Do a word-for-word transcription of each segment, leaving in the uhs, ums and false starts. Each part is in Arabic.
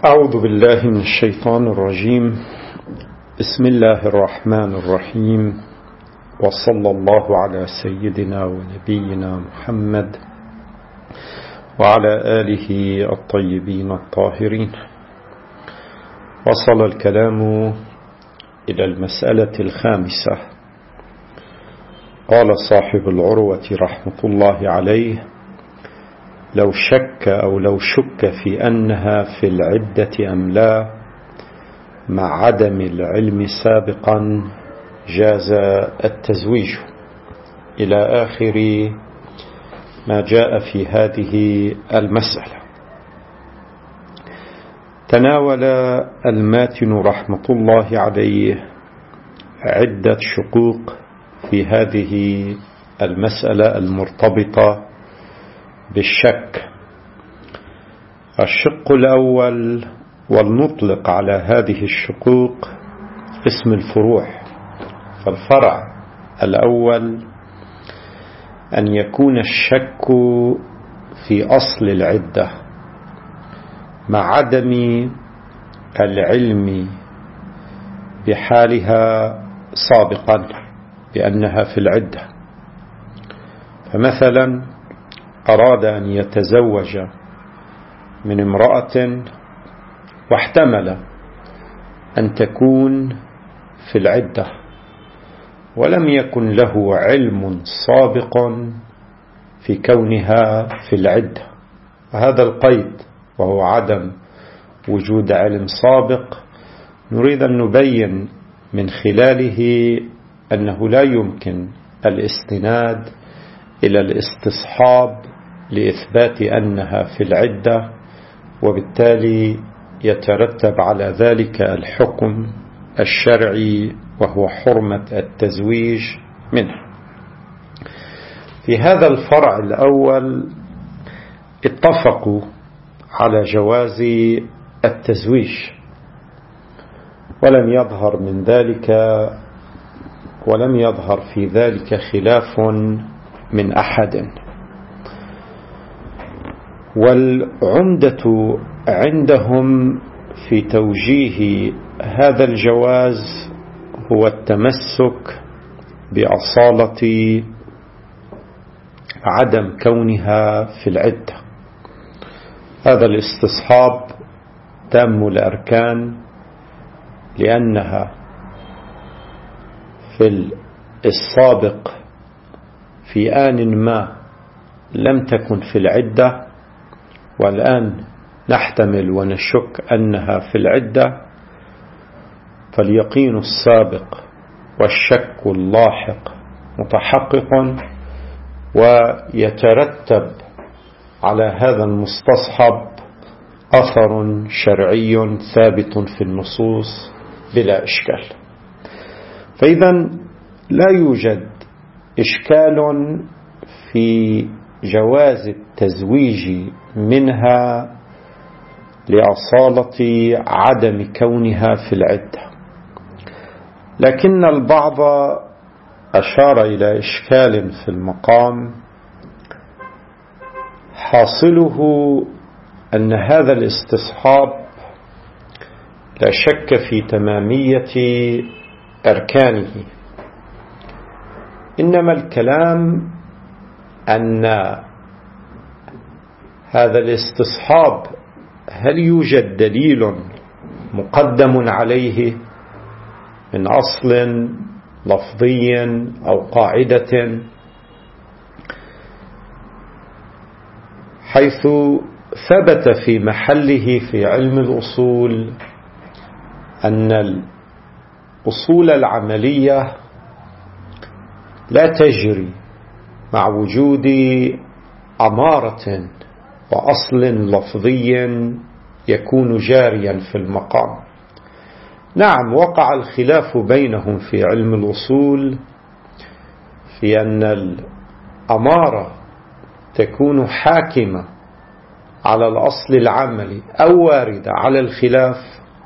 أعوذ بالله من الشيطان الرجيم. بسم الله الرحمن الرحيم، وصلى الله على سيدنا ونبينا محمد وعلى آله الطيبين الطاهرين. وصل الكلام إلى المسألة الخامسة. قال صاحب العروة رحمة الله عليه: لو شك أو لو شك في أنها في العدة أم لا مع عدم العلم سابقا جاز التزويج، إلى آخر ما جاء في هذه المسألة. تناول الماتن رحمة الله عليه عدة شقوق في هذه المسألة المرتبطة بالشك. الشق الأول، ولنطلق على هذه الشقوق اسم الفروع. فالفرع الأول أن يكون الشك في أصل العدة مع عدم العلم بحالها سابقا بأنها في العدة. فمثلا أراد أن يتزوج من امرأة واحتمل أن تكون في العدة ولم يكن له علم سابق في كونها في العدة. هذا القيد وهو عدم وجود علم سابق نريد أن نبين من خلاله أنه لا يمكن الاستناد إلى الاستصحاب لإثبات أنها في العدة، وبالتالي يترتب على ذلك الحكم الشرعي وهو حرمة التزويج منه. في هذا الفرع الأول اتفقوا على جواز التزويج، ولم يظهر من ذلك ولم يظهر في ذلك خلاف من أحد. والعمدة عندهم في توجيه هذا الجواز هو التمسك بأصالة عدم كونها في العدة. هذا الاستصحاب تام الأركان، لأنها في السابق في آن ما لم تكن في العدة، والآن نحتمل ونشك أنها في العدة، فاليقين السابق والشك اللاحق متحقق، ويترتب على هذا المستصحب أثر شرعي ثابت في النصوص بلا إشكال. فإذا لا يوجد إشكال في جواز التزويج منها لأصالة عدم كونها في العدة. لكن البعض أشار إلى إشكال في المقام، حاصله أن هذا الاستصحاب لا شك في تمامية أركانه، إنما الكلام أن هذا الاستصحاب هل يوجد دليل مقدم عليه من أصل لفظي أو قاعدة، حيث ثبت في محله في علم الأصول أن الأصول العملية لا تجري مع وجود أمارة وأصل لفظي يكون جاريا في المقام. نعم، وقع الخلاف بينهم في علم الأصول في أن الأمارة تكون حاكمة على الأصل العملي أو واردة على الخلاف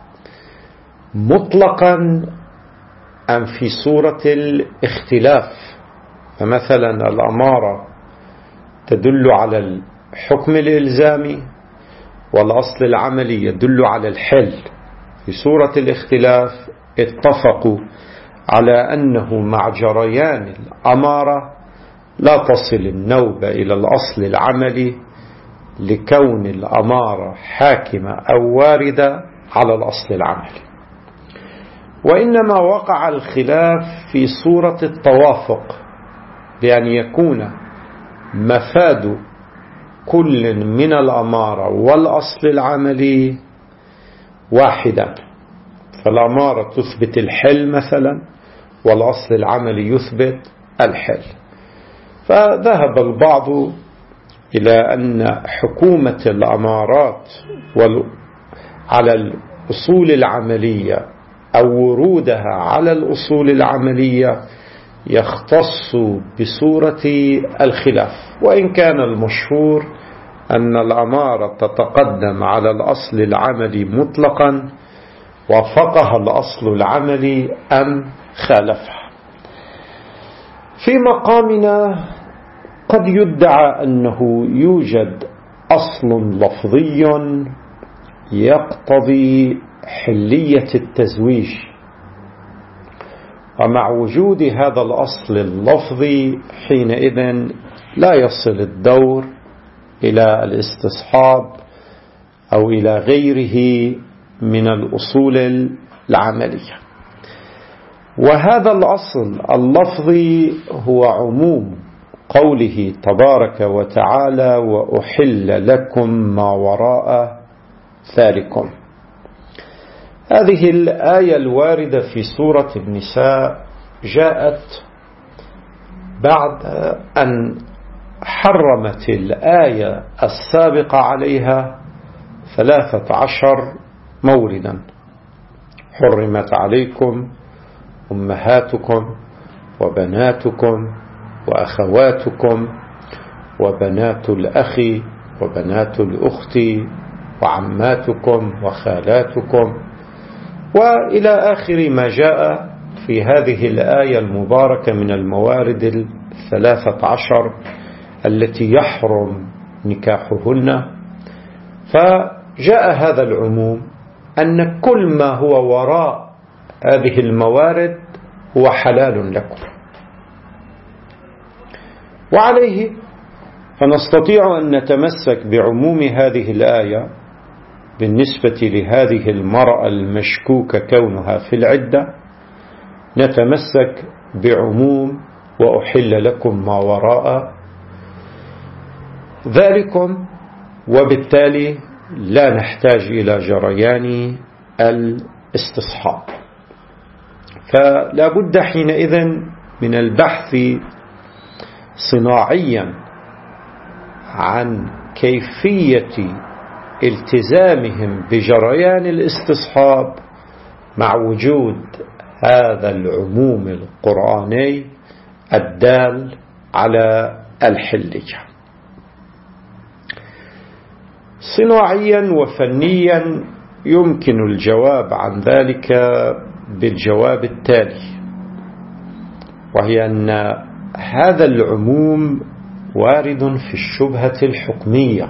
مطلقا أم في صورة الاختلاف. فمثلا الأمارة تدل على الحكم الإلزامي والأصل العملي يدل على الحل. في سورة الاختلاف اتفقوا على أنه مع جريان الأمارة لا تصل النوبة إلى الأصل العملي لكون الأمارة حاكمة أو واردة على الأصل العملي، وإنما وقع الخلاف في صورة التوافق، بأن يكون مفاد كل من الأمارة والأصل العملي واحدا، فالأمارة تثبت الحل مثلا والأصل العملي يثبت الحل. فذهب البعض إلى أن حكومة الأمارات على الأصول العملية أو ورودها على الأصول العملية يختص بصورة الخلاف، وإن كان المشهور أن الأمارة تتقدم على الأصل العملي مطلقا، وافقها الأصل العملي أم خالفها. في مقامنا قد يدعى أنه يوجد أصل لفظي يقتضي حلية التزويج، ومع وجود هذا الأصل اللفظي حينئذ لا يصل الدور إلى الاستصحاب أو إلى غيره من الأصول العملية. وهذا الأصل اللفظي هو عموم قوله تبارك وتعالى: وأحل لكم ما وراء ذلكم. هذه الآية الواردة في سورة النساء جاءت بعد أن حرمت الآية السابقة عليها ثلاثة عشر موردا: حرمت عليكم أمهاتكم وبناتكم وأخواتكم وبنات الأخ وبنات الأخت وعماتكم وخالاتكم، وإلى آخر ما جاء في هذه الآية المباركة من الموارد الثلاثة عشر التي يحرم نكاحهن. فجاء هذا العموم أن كل ما هو وراء هذه الموارد هو حلال لكم، وعليه فنستطيع أن نتمسك بعموم هذه الآية بالنسبة لهذه المرأة المشكوك كونها في العدة، نتمسك بعموم وأحل لكم ما وراء ذلكم، وبالتالي لا نحتاج إلى جريان الاستصحاب. فلا بد حينئذ من البحث صناعيا عن كيفية التزامهم بجريان الاستصحاب مع وجود هذا العموم القرآني الدال على الحلية. صناعيا وفنيا يمكن الجواب عن ذلك بالجواب التالي، وهي أن هذا العموم وارد في الشبهة الحكمية.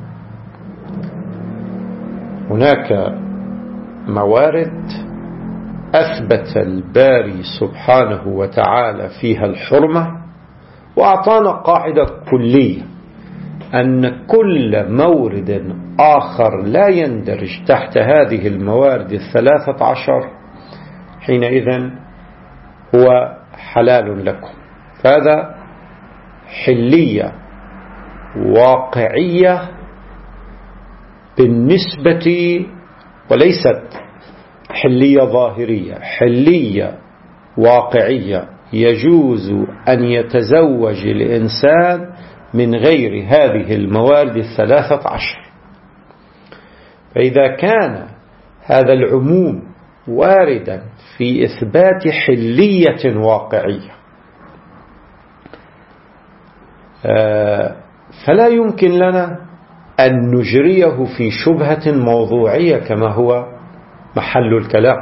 هناك موارد أثبت الباري سبحانه وتعالى فيها الحرمة، وأعطانا قاعدة كلية أن كل مورد آخر لا يندرج تحت هذه الموارد الثلاثة عشر حينئذ هو حلال لكم. فهذا حلية واقعية بالنسبة، وليست حلية ظاهرية، حلية واقعية يجوز أن يتزوج الإنسان من غير هذه الموارد الثلاثة عشر. فإذا كان هذا العموم واردا في إثبات حلية واقعية فلا يمكن لنا أن نجريه في شبهة موضوعية كما هو محل الكلام.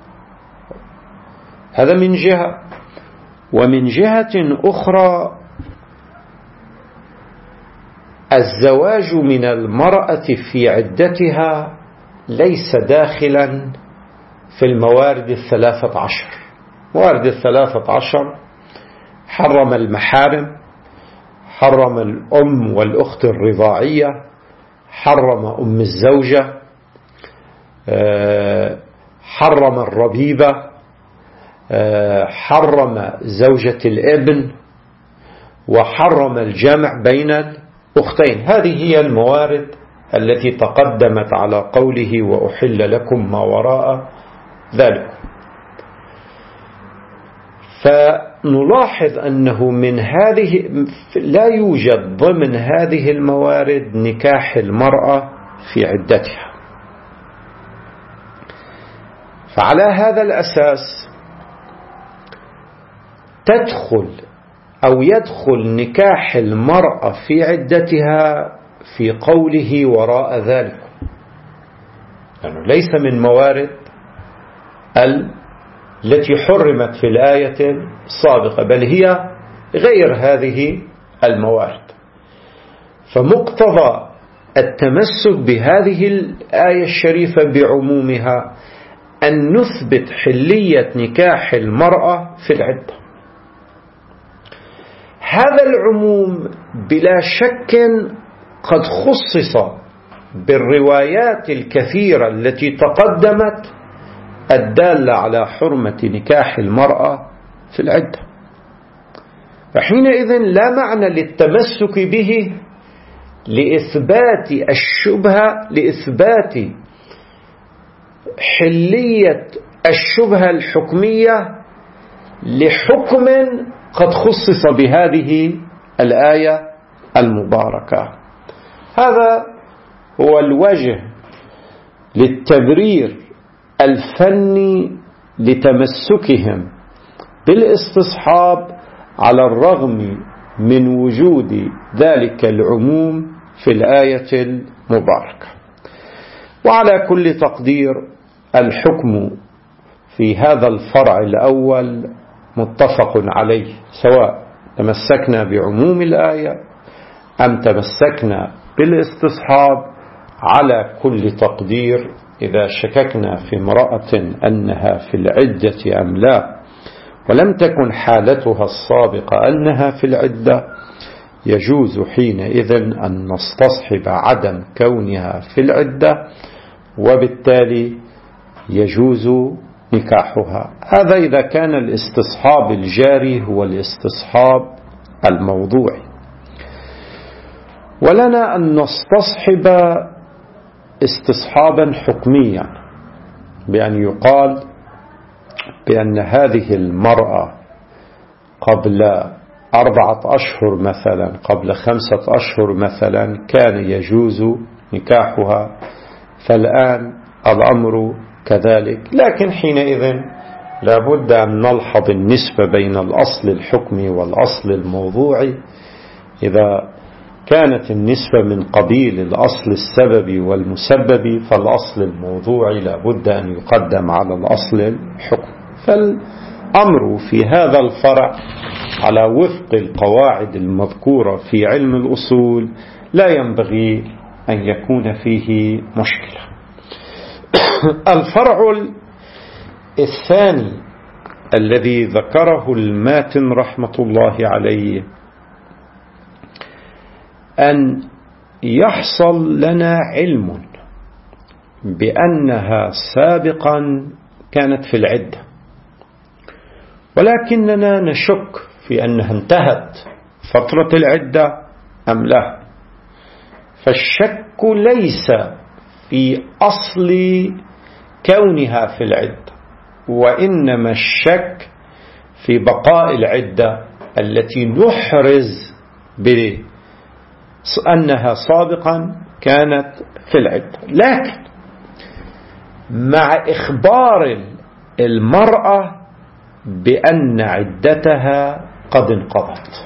هذا من جهة. ومن جهة أخرى الزواج من المرأة في عدتها ليس داخلا في الموارد الثلاثة عشر. موارد الثلاثة عشر حرم المحارم، حرم الأم والأخت الرضاعية، حرم أم الزوجة، حرم الربيبة، حرم زوجة الابن، وحرم الجمع بين الأختين. هذه هي الموارد التي تقدمت على قوله وأحل لكم ما وراء ذلك. فنلاحظ أنه من هذه لا يوجد ضمن هذه الموارد نكاح المرأة في عدتها. فعلى هذا الأساس تدخل أو يدخل نكاح المرأة في عدتها في قوله وراء ذلك، لأنه يعني ليس من موارد التي حرمت في الآية السابقة، بل هي غير هذه الموارد. فمقتضى التمسك بهذه الآية الشريفة بعمومها أن نثبت حلية نكاح المرأة في العدة. هذا العموم بلا شك قد خصص بالروايات الكثيرة التي تقدمت الدالة على حرمة نكاح المرأة في العدة. فحينئذ لا معنى للتمسك به لإثبات الشبهة، لإثبات حلية الشبهة الحكمية لحكم قد خصص بهذه الآية المباركة. هذا هو الوجه للتبرير الفني لتمسكهم بالاستصحاب على الرغم من وجود ذلك العموم في الآية المباركة. وعلى كل تقدير الحكم في هذا الفرع الأول متفق عليه، سواء تمسكنا بعموم الآية أم تمسكنا بالاستصحاب. على كل تقدير إذا شككنا في امرأة أنها في العدة أم لا ولم تكن حالتها السابقة أنها في العدة، يجوز حينئذ أن نستصحب عدم كونها في العدة، وبالتالي يجوز نكاحها. هذا إذا كان الاستصحاب الجاري هو الاستصحاب الموضوعي. ولنا أن نستصحب استصحابا حكميا، بأن يقال بأن هذه المرأة قبل أربعة أشهر مثلا، قبل خمسة أشهر مثلا كان يجوز نكاحها، فالآن الأمر كذلك. لكن حينئذ لابد أن نلحظ النسبة بين الأصل الحكمي والأصل الموضوعي. إذا كانت النسبة من قبيل الأصل السببي والمسبب فالأصل الموضوعي لابد أن يقدم على الأصل الحكمي. فالأمر في هذا الفرع على وفق القواعد المذكورة في علم الأصول لا ينبغي أن يكون فيه مشكلة. الفرع الثاني الذي ذكره الماتن رحمة الله عليه أن يحصل لنا علم بأنها سابقا كانت في العدة، ولكننا نشك في أنها انتهت فترة العدة أم لا. فالشك ليس في أصل كونها في العدة، وإنما الشك في بقاء العدة التي نحرز بأنها سابقا كانت في العدة. لكن مع إخبار المرأة بأن عدتها قد انقضت،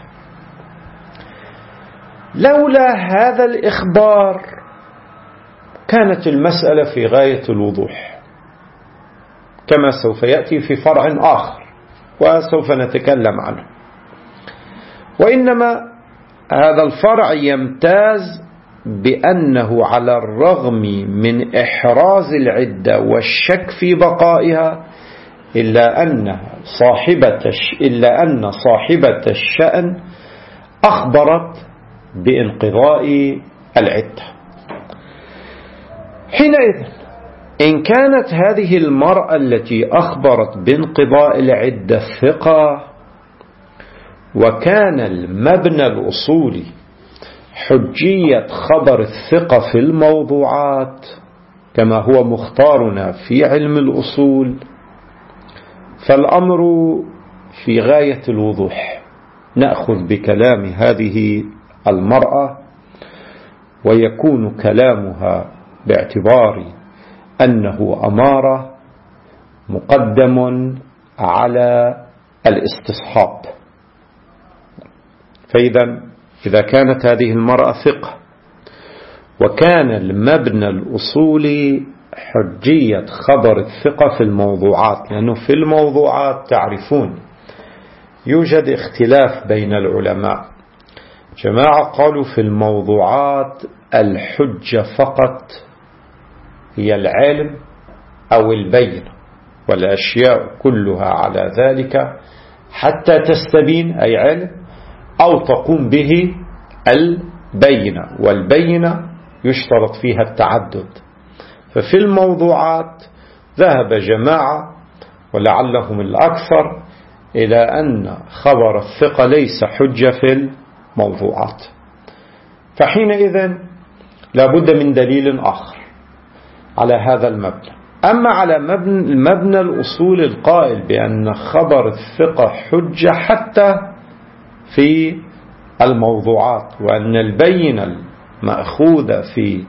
لولا هذا الإخبار كانت المسألة في غاية الوضوح، كما سوف يأتي في فرع آخر وسوف نتكلم عنه. وإنما هذا الفرع يمتاز بأنه على الرغم من إحراز العدة والشك في بقائها إلا أن صاحبة إلا أن صاحبة الشأن أخبرت بانقضاء العدة. حينئذ إن كانت هذه المرأة التي أخبرت بانقضاء العدة ثقة، وكان المبنى الأصولي حجية خبر الثقة في الموضوعات كما هو مختارنا في علم الأصول، فالأمر في غاية الوضوح. نأخذ بكلام هذه المرأة، ويكون كلامها باعتبار أنه أمارة مقدم على الاستصحاب. فإذا إذا كانت هذه المرأة ثقة وكان المبنى الأصولي حجية خبر الثقة في الموضوعات، لأنه في الموضوعات تعرفون يوجد اختلاف بين العلماء. جماعة قالوا في الموضوعات الحجة فقط هي العلم أو البين، والأشياء كلها على ذلك حتى تستبين، أي علم أو تقوم به البينة، والبينة يشترط فيها التعدد. ففي الموضوعات ذهب جماعة ولعلهم الأكثر إلى أن خبر الثقة ليس حجة في الموضوعات، فحينئذ لابد من دليل آخر على هذا المبنى. أما على المبنى الأصول القائل بأن خبر الثقة حجة حتى في الموضوعات، وأن البينة المأخوذة في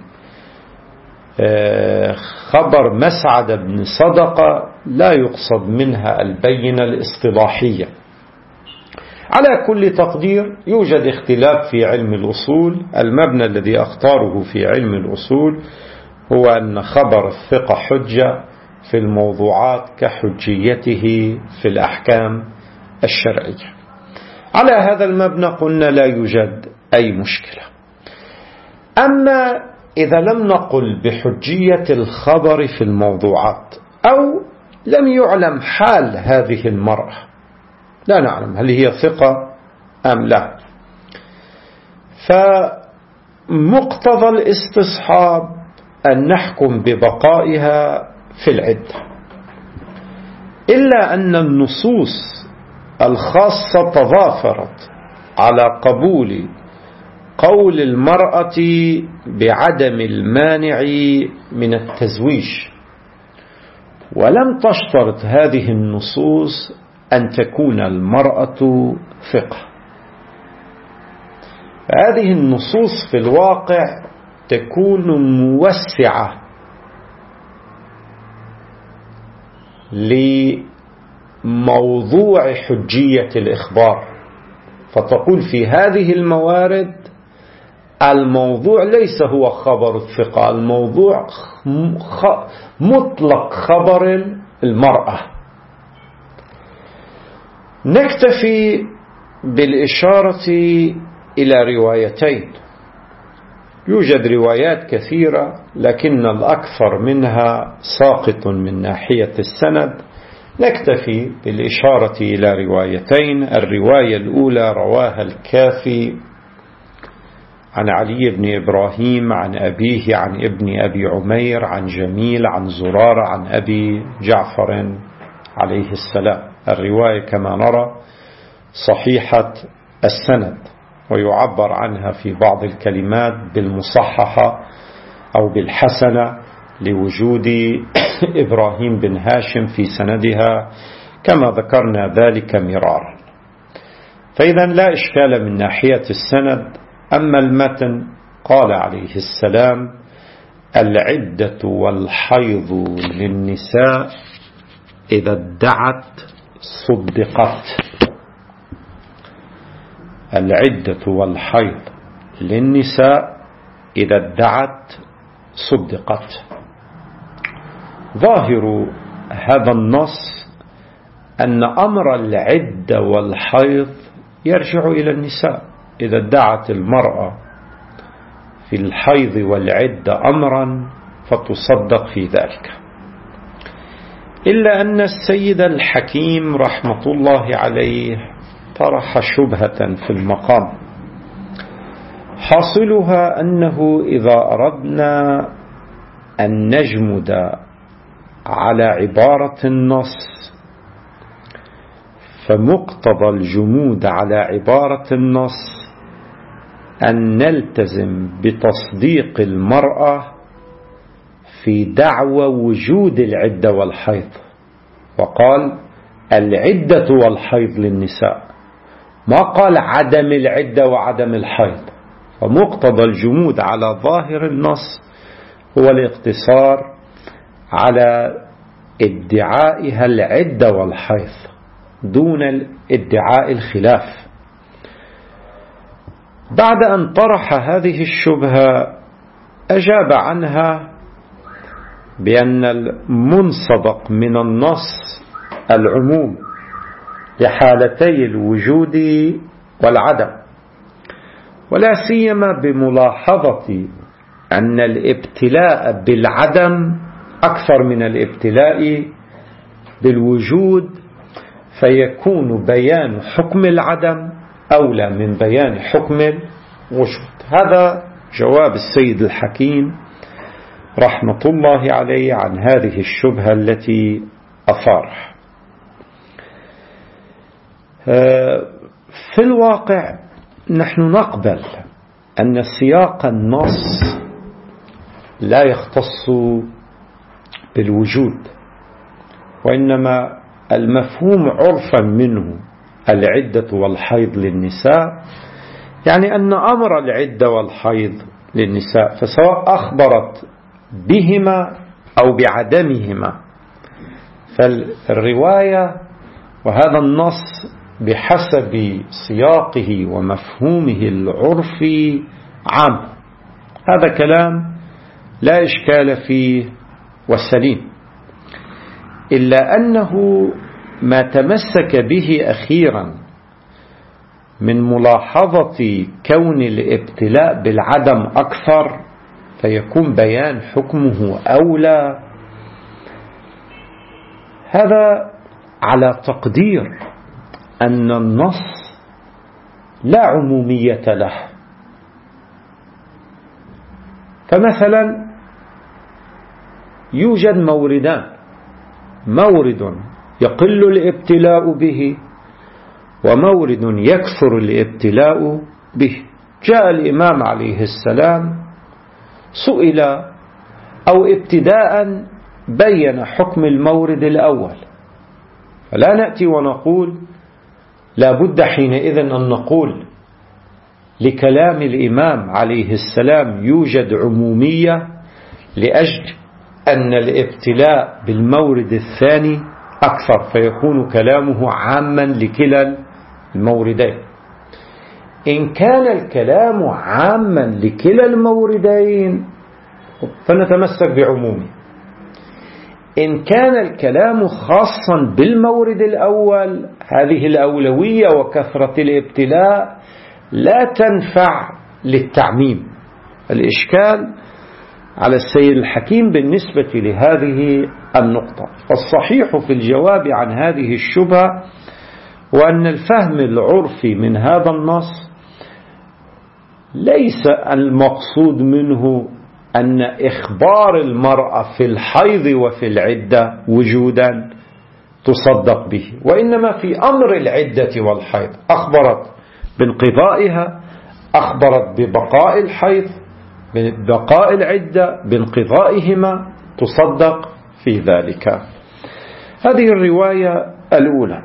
خبر مسعد بن صدقة لا يقصد منها البينة الاصطلاحية. على كل تقدير يوجد اختلاف في علم الأصول. المبنى الذي أختاره في علم الأصول هو أن خبر الثقة حجة في الموضوعات كحجيته في الأحكام الشرعية. على هذا المبنى قلنا لا يوجد أي مشكلة. أما إذا لم نقل بحجية الخبر في الموضوعات، أو لم يعلم حال هذه المرأة، لا نعلم هل هي ثقة أم لا، فمقتضى الاستصحاب أن نحكم ببقائها في العدة، إلا أن النصوص الخاصة تضافرت على قبول قول المرأة بعدم المانع من التزويج، ولم تشترط هذه النصوص أن تكون المرأة ثقة. هذه النصوص في الواقع تكون موسعة لموضوع حجية الإخبار، فتقول في هذه الموارد الموضوع ليس هو خبر الثقة، الموضوع مطلق خبر المرأة. نكتفي بالإشارة إلى روايتين، يوجد روايات كثيرة لكن الأكثر منها ساقط من ناحية السند. نكتفي بالإشارة إلى روايتين. الرواية الأولى رواها الكافي عن علي بن إبراهيم عن أبيه عن ابن أبي عمير عن جميل عن زرارة عن أبي جعفر عليه السلام. الرواية كما نرى صحيحة السند، ويعبر عنها في بعض الكلمات بالمصححة أو بالحسنة لوجود إبراهيم بن هاشم في سندها كما ذكرنا ذلك مرارا. فإذا لا إشكال من ناحية السند. أما المتن قال عليه السلام: العدة والحيض للنساء إذا ادعت صدقت. العدة والحيض للنساء إذا ادعت صدقت. ظاهر هذا النص أن أمر العدة والحيض يرجع إلى النساء، إذا ادعت المرأة في الحيض والعدة أمرا فتصدق في ذلك. إلا أن السيد الحكيم رحمة الله عليه طرح شبهة في المقام، حاصلها أنه إذا أردنا أن نجمد على عبارة النص فمقتضى الجمود على عبارة النص أن نلتزم بتصديق المرأة في دعوى وجود العدة والحيض، وقال العدة والحيض للنساء، ما قال عدم العدة وعدم الحيض. فمقتضى الجمود على ظاهر النص هو الاقتصار على ادعائها العدة والحيض دون ادعاء الخلاف. بعد أن طرح هذه الشبهة أجاب عنها بأن المنصدق من النص العموم لحالتي الوجود والعدم، ولا سيما بملاحظة أن الابتلاء بالعدم أكثر من الابتلاء بالوجود، فيكون بيان حكم العدم أولى من بيان حكم الوجود. هذا جواب السيد الحكيم رحمة الله عليه عن هذه الشبهة التي أثارها. في الواقع نحن نقبل أن سياق النص لا يختص بالوجود، وإنما المفهوم عرفا منه العدة والحيض للنساء، يعني أن أمر العدة والحيض للنساء فسواء أخبرت بهما أو بعدمهما، فالرواية وهذا النص بحسب سياقه ومفهومه العرفي عام. هذا كلام لا إشكال فيه وسليم، إلا أنه ما تمسك به أخيرا من ملاحظة كون الابتلاء بالعدم أكثر فيكون بيان حكمه أولى، هذا على تقدير أن النص لا عمومية له. فمثلا يوجد موردان، مورد يقل الابتلاء به ومورد يكثر الابتلاء به. جاء الإمام عليه السلام سئل أو ابتداء بين حكم المورد الأول، فلا نأتي ونقول لا بد حينئذ أن نقول لكلام الإمام عليه السلام يوجد عمومية لأجل أن الابتلاء بالمورد الثاني أكثر فيكون كلامه عاما لكلا الموردين. إن كان الكلام عاما لكلا الموردين فنتمسك بعمومه، إن كان الكلام خاصا بالمورد الأول هذه الأولوية وكثرة الابتلاء لا تنفع للتعميم. الإشكال على السيد الحكيم بالنسبة لهذه النقطة. الصحيح في الجواب عن هذه الشبهة وأن الفهم العرفي من هذا النص ليس المقصود منه أن إخبار المرأة في الحيض وفي العدة وجودا تصدق به، وإنما في أمر العدة والحيض أخبرت بانقضائها، أخبرت ببقاء الحيض ببقاء العدة بانقضائهما تصدق في ذلك. هذه الرواية الأولى.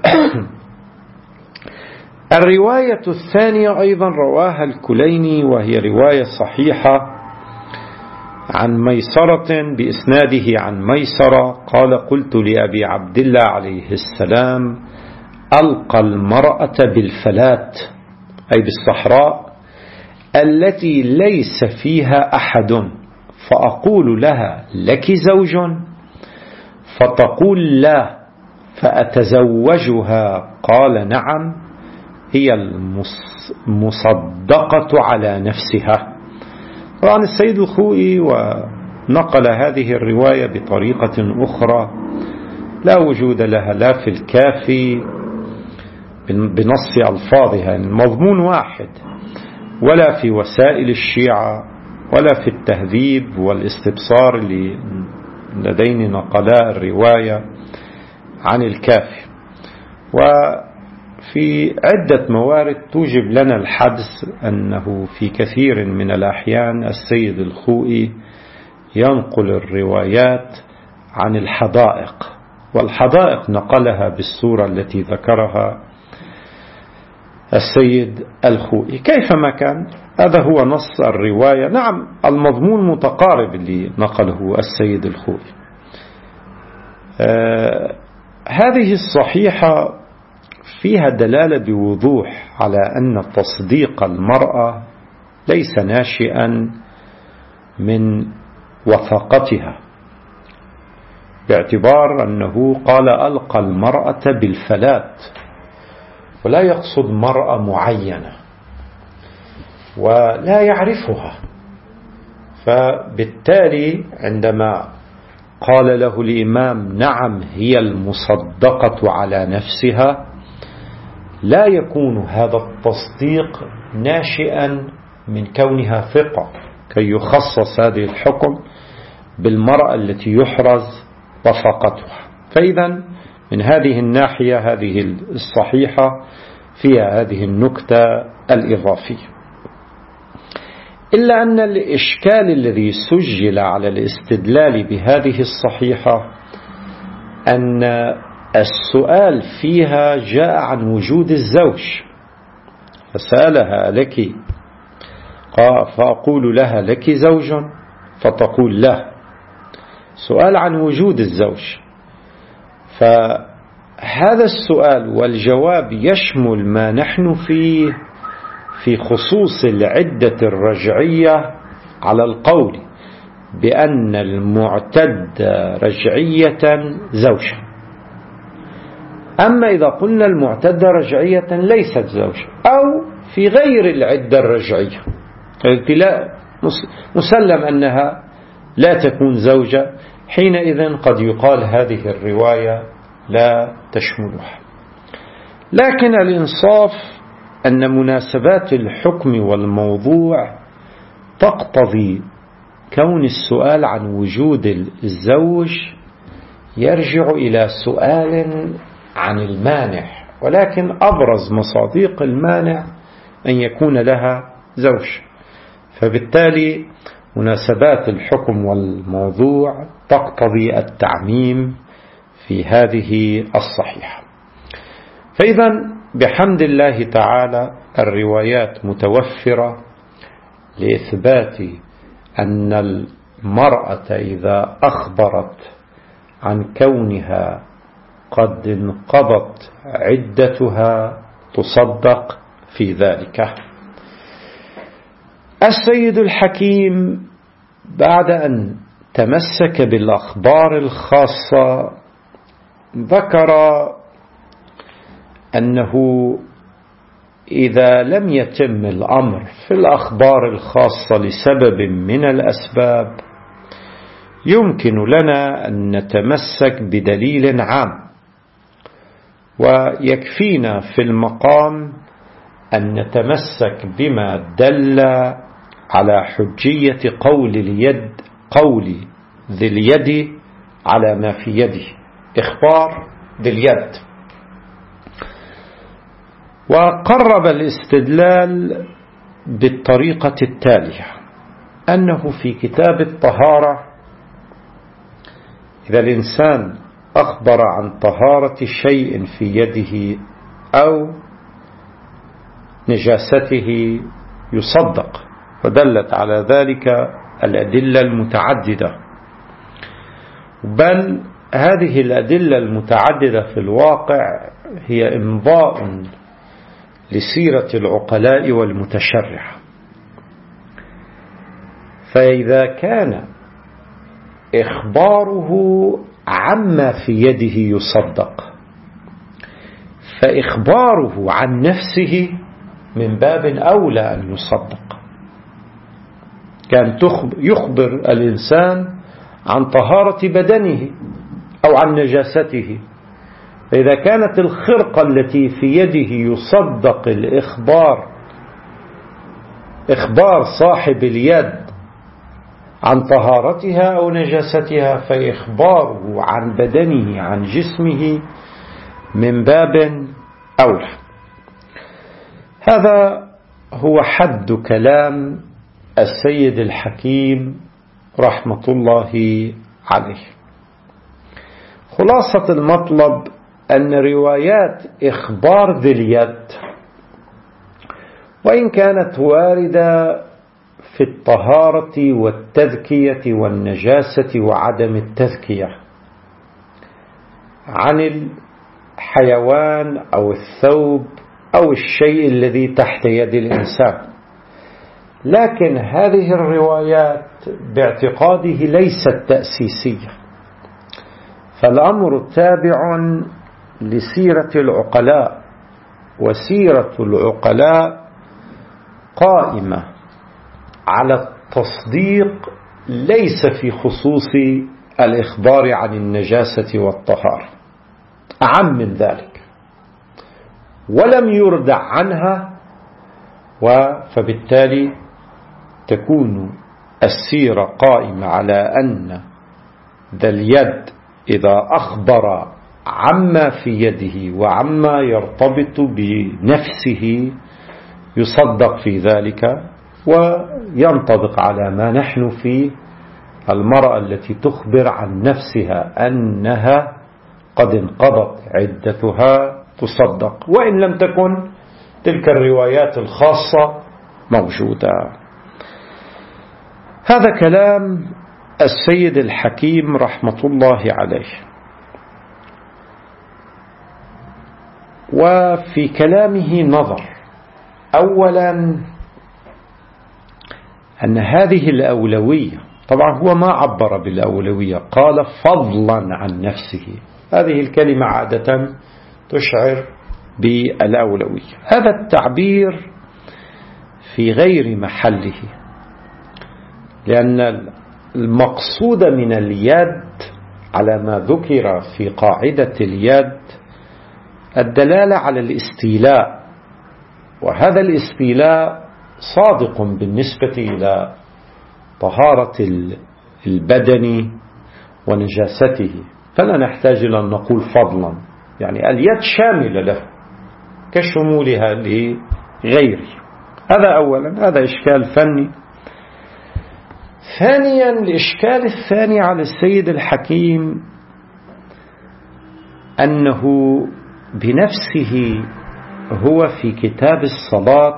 الرواية الثانية أيضا رواها الكليني وهي رواية صحيحة عن ميسرة بإسناده عن ميسرة قال قلت لأبي عبد الله عليه السلام ألقى المرأة بالفلات أي بالصحراء التي ليس فيها أحد فأقول لها لك زوج فتقول لا فأتزوجها قال نعم هي المصدقة على نفسها. طبعا السيد الخوئي ونقل هذه الرواية بطريقة أخرى لا وجود لها لا في الكافي بنص ألفاظها، المضمون واحد، ولا في وسائل الشيعة، ولا في التهذيب والاستبصار اللي لدينا نقلاء الرواية عن الكافي. وفي عدة موارد توجب لنا الحدس أنه في كثير من الأحيان السيد الخوئي ينقل الروايات عن الحدائق، والحدائق نقلها بالصورة التي ذكرها السيد الخوئي. كيفما كان هذا هو نص الرواية. نعم المضمون متقارب اللي نقله السيد الخوئي. آه هذه الصحيحة فيها دلالة بوضوح على أن تصديق المرأة ليس ناشئا من وثاقتها، باعتبار أنه قال ألقى المرأة بالفلات، ولا يقصد مرأة معينة ولا يعرفها. فبالتالي عندما قال له الإمام نعم هي المصدقة على نفسها، لا يكون هذا التصديق ناشئا من كونها ثقة كي يخصص هذه الحكم بالمرأة التي يحرز وثاقتها. فإذا من هذه الناحية هذه الصحيحة فيها هذه النكتة الإضافية. إلا أن الإشكال الذي سجل على الاستدلال بهذه الصحيحة أن السؤال فيها جاء عن وجود الزوج، فسألها لك، فأقول لها لك زوج، فتقول لا. سؤال عن وجود الزوج، فهذا السؤال والجواب يشمل ما نحن فيه في خصوص العدة الرجعية على القول بأن المعتد رجعية زوجة. أما إذا قلنا المعتدة رجعية ليست زوجة، أو في غير العدة الرجعية لا مسلم أنها لا تكون زوجة، حينئذ قد يقال هذه الرواية لا تشملها. لكن الإنصاف أن مناسبات الحكم والموضوع تقتضي كون السؤال عن وجود الزوج يرجع إلى سؤال عن المانع، ولكن أبرز مصادق المانع أن يكون لها زوج. فبالتالي مناسبات الحكم والموضوع تقتضي التعميم في هذه الصحيحة. فإذا بحمد الله تعالى الروايات متوفرة لإثبات أن المرأة إذا أخبرت عن كونها قد انقضت عدتها تصدق في ذلك. السيد الحكيم بعد أن تمسك بالأخبار الخاصة ذكر أنه إذا لم يتم الأمر في الأخبار الخاصة لسبب من الأسباب يمكن لنا أن نتمسك بدليل عام، ويكفينا في المقام أن نتمسك بما دل على حجية قول اليد قول ذي اليد على ما في يده، إخبار ذي اليد. وقرب الاستدلال بالطريقة التالية، أنه في كتاب الطهارة إذا الإنسان أخبر عن طهارة شيء في يده أو نجاسته يصدق، ودلت على ذلك الأدلة المتعددة، بل هذه الأدلة المتعددة في الواقع هي إمضاء لسيرة العقلاء والمتشرع. فإذا كان إخباره عما في يده يصدق، فإخباره عن نفسه من باب أولى أن يصدق. كان يخبر الإنسان عن طهارة بدنه أو عن نجاسته، فإذا كانت الخرقة التي في يده يصدق الإخبار إخبار صاحب اليد عن طهارتها أو نجاستها، فإخباره عن بدنه عن جسمه من باب أولى. هذا هو حد كلام السيد الحكيم رحمة الله عليه. خلاصة المطلب أن روايات إخبار ذي اليد وإن كانت واردة في الطهارة والتذكية والنجاسة وعدم التذكية عن الحيوان أو الثوب أو الشيء الذي تحت يد الإنسان، لكن هذه الروايات باعتقاده ليست تأسيسية، فالأمر تابع لسيرة العقلاء، وسيرة العقلاء قائمة على التصديق ليس في خصوص الإخبار عن النجاسة والطهارة، أعم من ذلك، ولم يردع عنها، فبالتالي تكون السيرة قائمة على أن ذا اليد إذا أخبر عما في يده وعما يرتبط بنفسه يصدق في ذلك، وينطبق على ما نحن فيه. المرأة التي تخبر عن نفسها أنها قد انقضت عدتها تصدق، وإن لم تكن تلك الروايات الخاصة موجودة. هذا كلام السيد الحكيم رحمة الله عليه. وفي كلامه نظر، أولا أن هذه الأولوية، طبعا هو ما عبر بالأولوية، قال فضلا عن نفسه، هذه الكلمة عادة تشعر بالأولوية. هذا التعبير في غير محله، لأن المقصود من اليد على ما ذكر في قاعدة اليد الدلالة على الاستيلاء، وهذا الاستيلاء صادق بالنسبة إلى طهارة البدن ونجاسته، فلا نحتاج إلى أن نقول فضلا، يعني اليد شاملة له كشمولها لغيره. هذا أولا، هذا إشكال فني. ثانيا، الإشكال الثاني على السيد الحكيم أنه بنفسه هو في كتاب الصلاة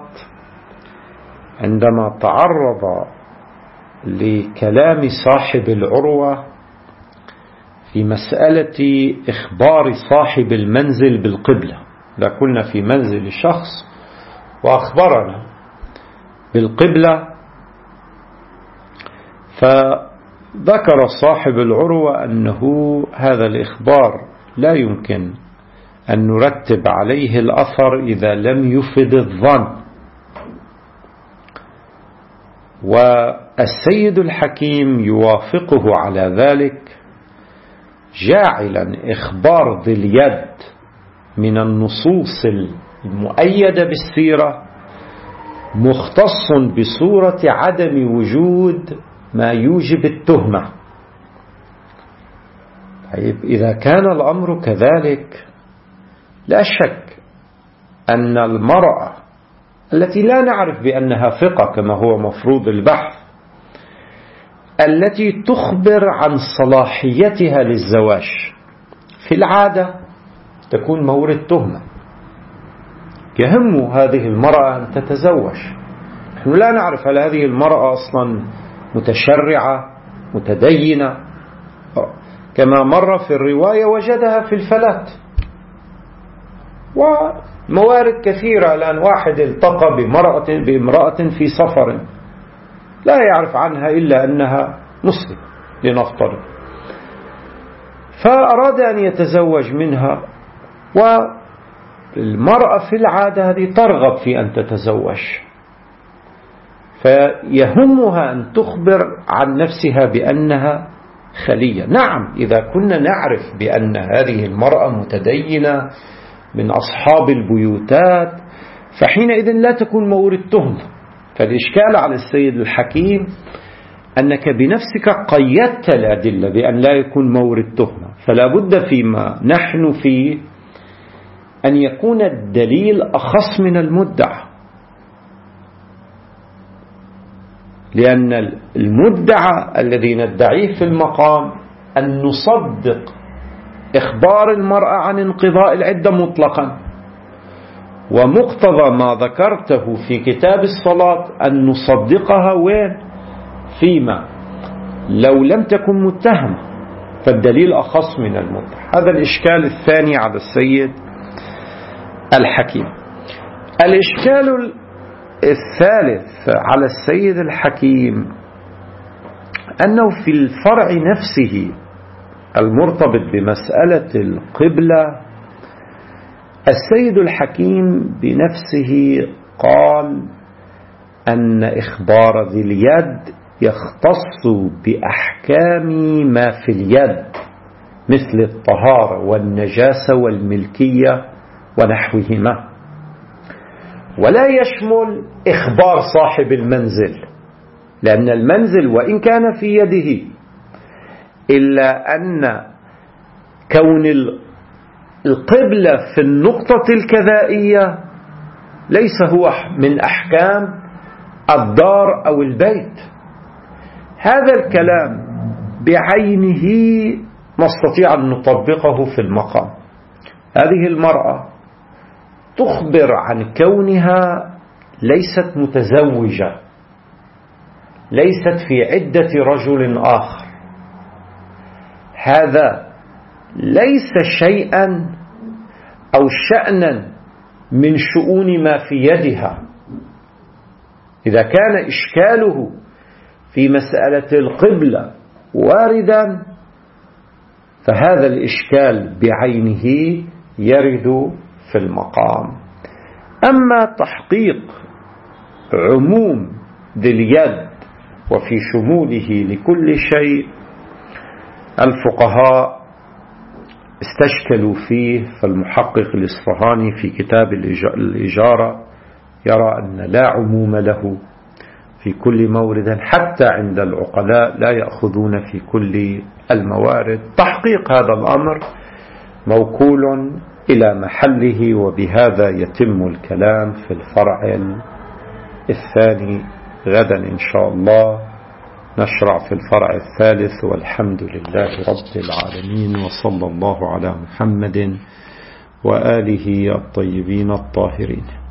عندما تعرض لكلام صاحب العروة في مسألة إخبار صاحب المنزل بالقبلة، إذا كنا في منزل شخص وأخبرنا بالقبلة، فذكر صاحب العروة أنه هذا الإخبار لا يمكن أن نرتب عليه الأثر إذا لم يفد الظن. والسيد الحكيم يوافقه على ذلك، جاعلا إخبار ذي اليد من النصوص المؤيدة بالسيرة مختص بصورة عدم وجود ما يوجب التهمة. طيب إذا كان الأمر كذلك، لا شك أن المرأة التي لا نعرف بأنها ثقة كما هو مفروض البحث، التي تخبر عن صلاحيتها للزواج، في العادة تكون مورد تهمة، يهم هذه المرأة أن تتزوج. نحن لا نعرف هل هذه المرأة أصلا متشرعة متدينة، كما مر في الرواية وجدها في الفلات، وموارد كثيرة. الآن واحد التقى بامرأة, بامرأة في سفر لا يعرف عنها إلا أنها مسلم لنفترض، فأراد أن يتزوج منها المرأة في العادة هذه ترغب في أن تتزوج، فيهمها أن تخبر عن نفسها بأنها خلية. نعم، إذا كنا نعرف بأن هذه المرأة متدينة من أصحاب البيوتات فحينئذ لا تكون مورد تهمة. فالإشكال على السيد الحكيم أنك بنفسك قيدت الأدلة بأن لا يكون مورد تهمة، فلا بد فيما نحن فيه أن يكون الدليل أخص من المدعى، لأن المدعى الذي ندعيه في المقام أن نصدق إخبار المرأة عن انقضاء العدة مطلقا، ومقتضى ما ذكرته في كتاب الصلاة أن نصدقها وين؟ فيما لو لم تكن متهمة، فالدليل أخص من المدعى. هذا الإشكال الثاني على السيد الحكيم. الإشكال الثالث على السيد الحكيم أنه في الفرع نفسه المرتبط بمسألة القبلة السيد الحكيم بنفسه قال أن إخبار ذي اليد يختص بأحكام ما في اليد مثل الطهارة والنجاسة والملكية ونحوهما، ولا يشمل إخبار صاحب المنزل، لأن المنزل وإن كان في يده إلا أن كون القبلة في النقطة الكذائية ليس هو من أحكام الدار أو البيت. هذا الكلام بعينه نستطيع أن نطبقه في المقام. هذه المرأة تخبر عن كونها ليست متزوجة، ليست في عدة رجل آخر. هذا ليس شيئا أو شأنا من شؤون ما في يدها. إذا كان إشكاله في مسألة القبلة واردا فهذا الإشكال بعينه يرد في المقام. أما تحقيق عموم ذي اليد وفي شموله لكل شيء الفقهاء استشكلوا فيه، فالمحقق الإصفهاني في كتاب الإجارة يرى أن لا عموم له في كل مورد، حتى عند العقلاء لا يأخذون في كل الموارد. تحقيق هذا الأمر موكول إلى محله، وبهذا يتم الكلام في الفرع الثاني. غدا إن شاء الله نشرع في الفرع الثالث، والحمد لله رب العالمين، وصلى الله على محمد وآله الطيبين الطاهرين.